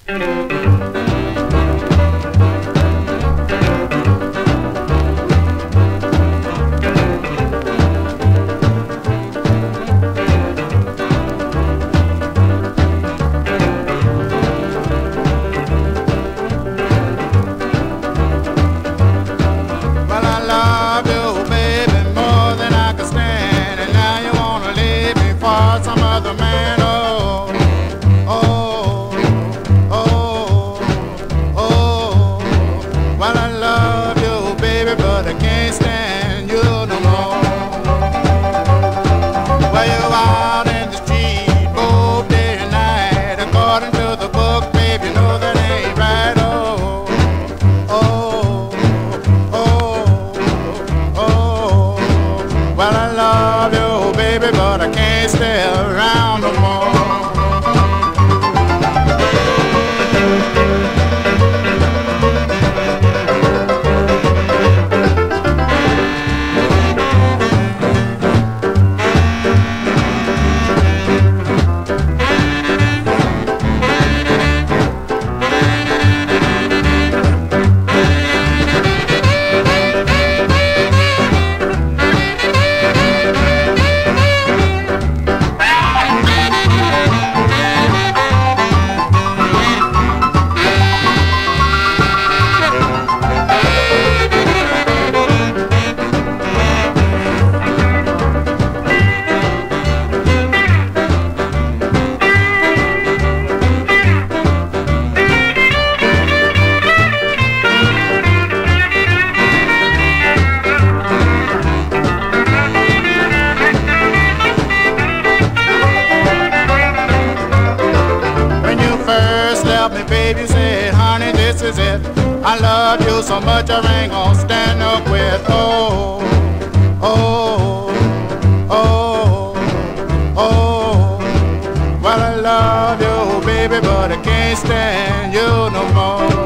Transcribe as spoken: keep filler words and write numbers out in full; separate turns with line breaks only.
baby said, honey, this is it. I love you so much I ain't gonna stand up with. Oh, oh, oh, oh. Well, I love you, baby, but I can't stand you no more.